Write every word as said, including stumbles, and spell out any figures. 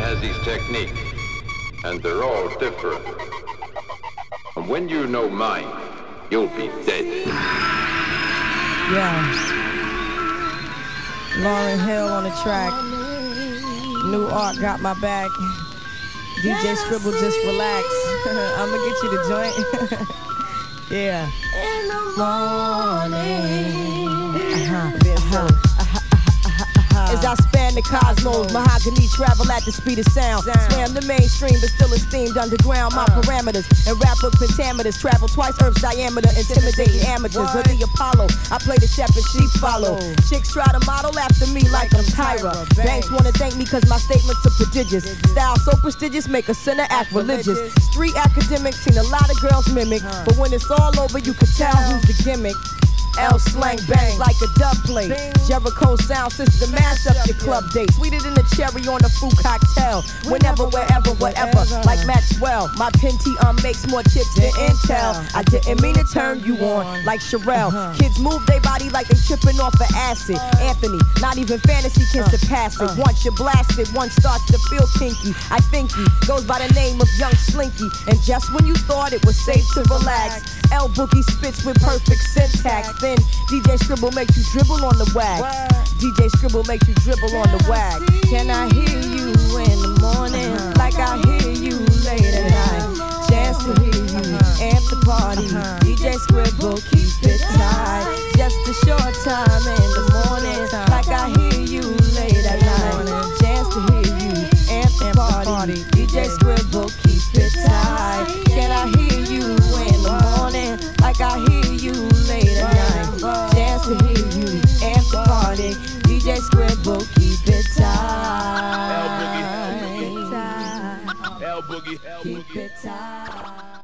has his technique, and they're all different. And when you know mine, you'll be dead. Yeah. Lauryn Hill on the track. New Art got my back. D J Scribble, just relax. I'ma get you the joint. Yeah. In the morning. Uh-huh. Uh-huh. As I span the cosmos, mahogany travel at the speed of sound. Swam the mainstream, but still esteemed underground. My parameters and rapper pentameters travel twice Earth's diameter, intimidating amateurs. Or the Apollo, I play the shepherd, sheep follow. Chicks try to model after me like I'm Tyra. Banks wanna thank me cause my statements are prodigious. Style so prestigious, make a sinner act religious. Street academics seen a lot of girls mimic, but when it's all over, you can tell who's the gimmick. L slang bang like a dub plate. Jericho sound system mash up your club date. Sweeter than the cherry on a fruit cocktail. Whenever, wherever, whatever. Like Maxwell, my Pentium makes more chips than Intel. I didn't mean to turn you on like Sherelle. Kids move their body like they tripping off of acid. Anthony, not even fantasy can surpass it. Once you're blasted, one starts to feel kinky. I think he goes by the name of Young Slinky. And just when you thought it was safe to relax, L Boogie spits with perfect syntax. Then D J Scribble makes you dribble on the wax. D J Scribble makes you dribble on the wax. Can I hear you in the morning like I hear you late at night? Chance to hear you amp the party. D J Scribble, keep it tight. Just a short time in the morning like I hear you late at night. Chance to hear you amp the party. D J Scribble, keep it tight. Can I hear you in the morning like I hear you late at night? Chance to hear you amp the party. D J Scribble, keep it tight. L Boogie, L Boogie, Keep it tight.